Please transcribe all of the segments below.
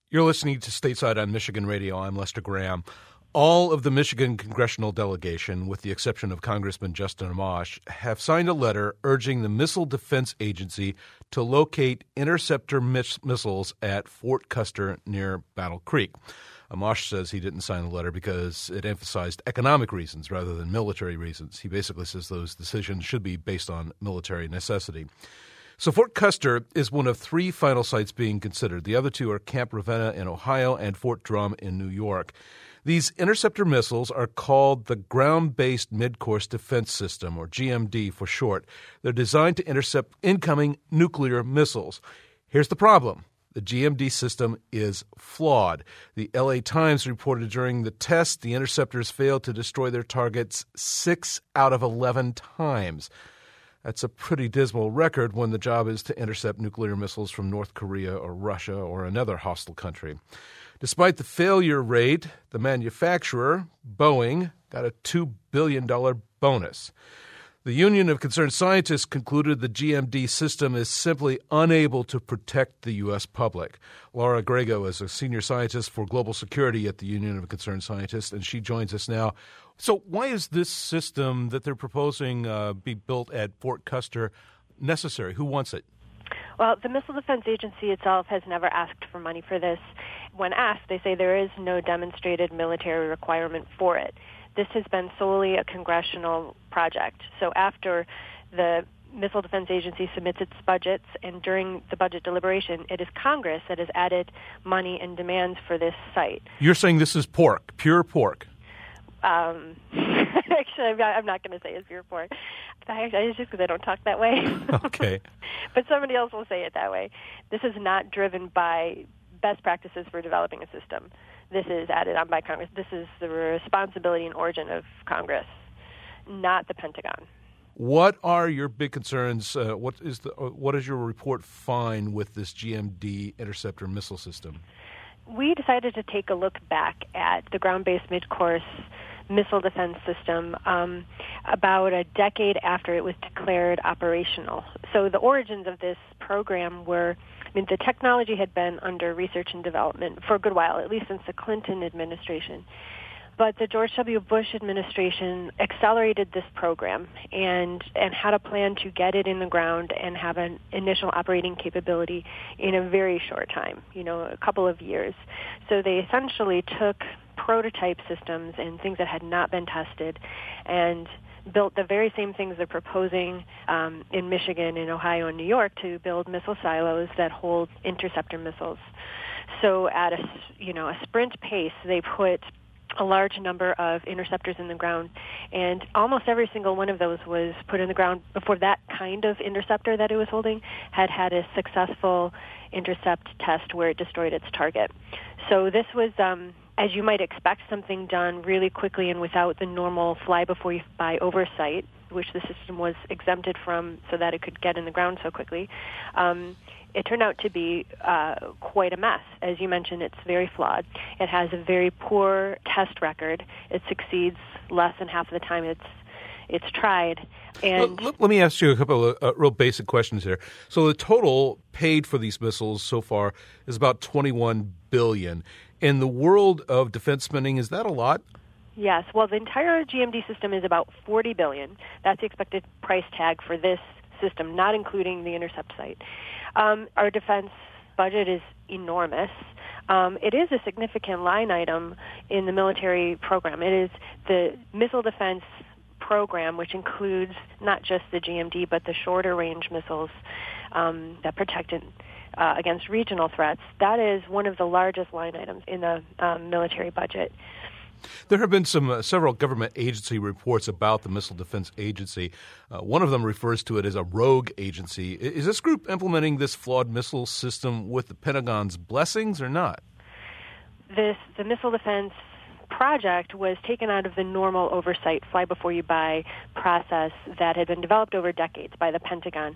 You're listening to Stateside on Michigan Radio. I'm Lester Graham. All of the Michigan congressional delegation, with the exception of Congressman Justin Amash, have signed a letter urging the Missile Defense Agency to locate interceptor missiles at Fort Custer near Battle Creek. Amash says he didn't sign the letter because it emphasized economic reasons rather than military reasons. He basically says those decisions should be based on military necessity. So Fort Custer is one of three final sites being considered. The other two are Camp Ravenna in Ohio and Fort Drum in New York. These interceptor missiles are called the Ground-Based Midcourse Defense System, or GMD for short. They're designed to intercept incoming nuclear missiles. Here's the problem. The GMD system is flawed. The LA Times reported during the test the interceptors failed to destroy their targets 6 out of 11 times. That's a pretty dismal record when the job is to intercept nuclear missiles from North Korea or Russia or another hostile country. Despite the failure rate, the manufacturer, Boeing, got a $2 billion bonus. The Union of Concerned Scientists concluded the GMD system is simply unable to protect the U.S. public. Laura Grego is a senior scientist for global security at the Union of Concerned Scientists, and she joins us now. So why is this system that they're proposing be built at Fort Custer necessary? Who wants it? Well, the Missile Defense Agency itself has never asked for money for this. When asked, they say there is no demonstrated military requirement for it. This has been solely a congressional project. So after the Missile Defense Agency submits its budgets, and during the budget deliberation, it is Congress that has added money and demands for this site. You're saying this is pork, pure pork? Actually, I'm not going to say it's pure pork. It's just because I don't talk that way. Okay. But somebody else will say it that way. This is not driven by best practices for developing a system. This is added on by Congress. This is the responsibility and origin of Congress, not the Pentagon. What are your big concerns? What does your report find with this GMD interceptor missile system? We decided to take a look back at the ground-based midcourse missile defense system about a decade after it was declared operational. So the origins of this program were, the technology had been under research and development for a good while, at least since the Clinton administration. But the George W. Bush administration accelerated this program and had a plan to get it in the ground and have an initial operating capability in a very short time, a couple of years. So they essentially took prototype systems and things that had not been tested and built the very same things they're proposing in Michigan, in Ohio, and New York to build missile silos that hold interceptor missiles. So at a sprint pace, they put a large number of interceptors in the ground, and almost every single one of those was put in the ground before that kind of interceptor that it was holding had a successful intercept test where it destroyed its target. So this was, as you might expect, something done really quickly and without the normal fly-before-you-buy oversight, which the system was exempted from so that it could get in the ground so quickly. It turned out to be quite a mess. As you mentioned, it's very flawed. It has a very poor test record. It succeeds less than half of the time it's tried. And let me ask you a couple of real basic questions here. So the total paid for these missiles so far is about $21 billion. In the world of defense spending, is that a lot? Yes. Well, the entire GMD system is about $40 billion. That's the expected price tag for this system, not including the intercept site. Our defense budget is enormous. It is a significant line item in the military program. It is the missile defense program, which includes not just the GMD, but the shorter range missiles that protect against regional threats. That is one of the largest line items in the military budget. There have been several government agency reports about the Missile Defense Agency. One of them refers to it as a rogue agency. Is this group implementing this flawed missile system with the Pentagon's blessings or not? The Missile Defense project was taken out of the normal oversight, fly-before-you-buy process that had been developed over decades by the Pentagon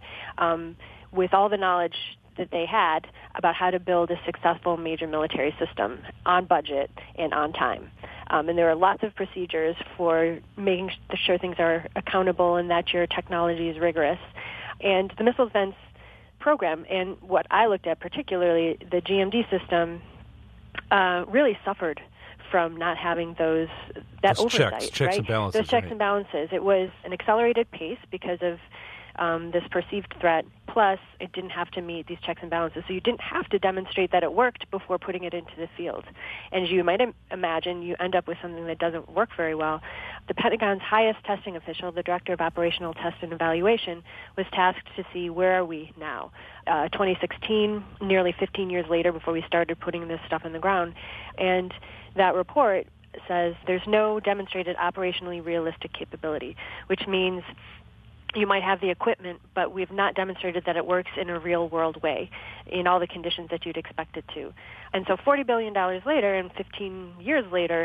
with all the knowledge that they had about how to build a successful major military system on budget and on time. And there are lots of procedures for making sure things are accountable and that your technology is rigorous. And the missile defense program, and what I looked at particularly, the GMD system, really suffered from not having those oversight, checks and balances. Those checks and balances. It was an accelerated pace because of this perceived threat. Plus, it didn't have to meet these checks and balances, so you didn't have to demonstrate that it worked before putting it into the field. And as you might imagine, you end up with something that doesn't work very well. The Pentagon's highest testing official, the Director of Operational Test and Evaluation, was tasked to see where are we now. 2016, nearly 15 years later before we started putting this stuff in the ground. And that report says there's no demonstrated operationally realistic capability, which means you might have the equipment, but we've not demonstrated that it works in a real-world way in all the conditions that you'd expect it to. And so $40 billion later and 15 years later,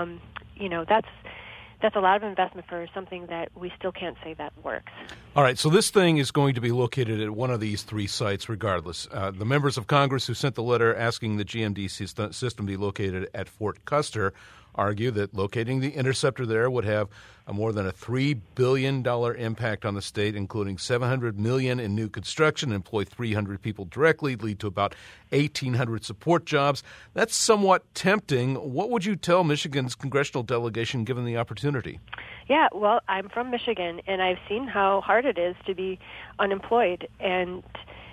that's a lot of investment for something that we still can't say that works. All right, so this thing is going to be located at one of these three sites regardless. The members of Congress who sent the letter asking the GMD system be located at Fort Custer argue that locating the interceptor there would have more than a $3 billion impact on the state, including $700 million in new construction, employ 300 people directly, lead to about 1,800 support jobs. That's somewhat tempting. What would you tell Michigan's congressional delegation given the opportunity? Yeah, well, I'm from Michigan, and I've seen how hard it is to be unemployed, and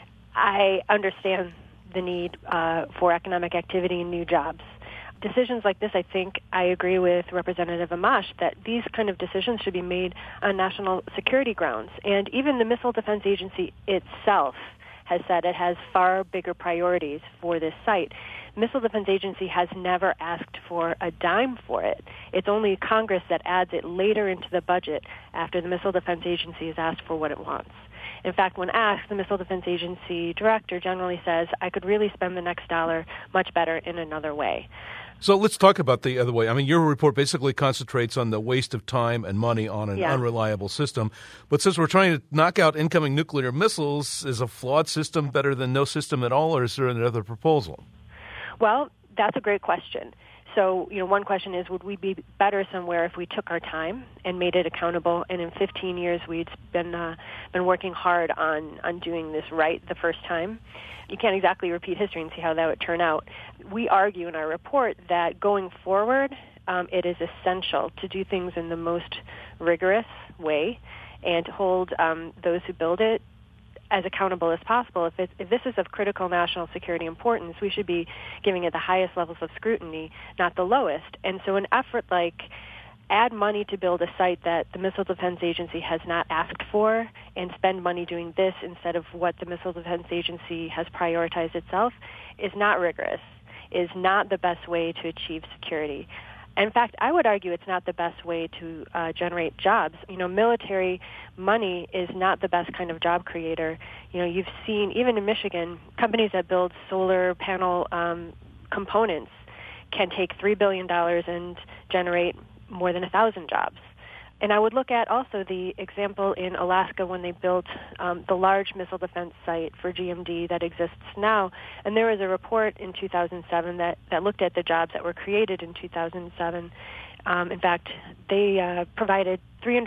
I understand the need for economic activity and new jobs. Decisions like this, I think I agree with Representative Amash that these kind of decisions should be made on national security grounds. And even the Missile Defense Agency itself has said it has far bigger priorities for this site. Missile Defense Agency has never asked for a dime for it. It's only Congress that adds it later into the budget after the Missile Defense Agency has asked for what it wants. In fact, when asked, the Missile Defense Agency director generally says, I could really spend the next dollar much better in another way. So let's talk about the other way. I mean, your report basically concentrates on the waste of time and money on an unreliable system. But since we're trying to knock out incoming nuclear missiles, is a flawed system better than no system at all, or is there another proposal? Well, that's a great question. So, one question is, would we be better somewhere if we took our time and made it accountable? And in 15 years, we'd been working hard on doing this right the first time. You can't exactly repeat history and see how that would turn out. We argue in our report that going forward, it is essential to do things in the most rigorous way and to hold those who build it as accountable as possible. If this is of critical national security importance, we should be giving it the highest levels of scrutiny, not the lowest. And so an effort like add money to build a site that the Missile Defense Agency has not asked for and spend money doing this instead of what the Missile Defense Agency has prioritized itself is not rigorous, is not the best way to achieve security. In fact, I would argue it's not the best way to generate jobs. Military money is not the best kind of job creator. You've seen, even in Michigan, companies that build solar panel components can take $3 billion and generate more than 1,000 jobs. And I would look at also the example in Alaska when they built the large missile defense site for GMD that exists now. And there was a report in 2007 that looked at the jobs that were created in 2007. In fact, they provided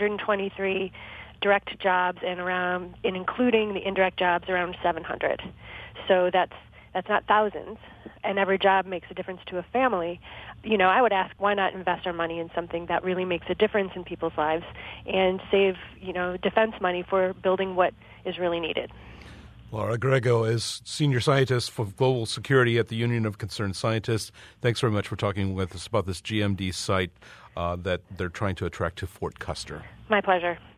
323 direct jobs and including the indirect jobs, around 700. So that's not thousands, and every job makes a difference to a family. I would ask, why not invest our money in something that really makes a difference in people's lives and save, defense money for building what is really needed? Laura Grego is Senior Scientist for Global Security at the Union of Concerned Scientists. Thanks very much for talking with us about this GMD site that they're trying to attract to Fort Custer. My pleasure.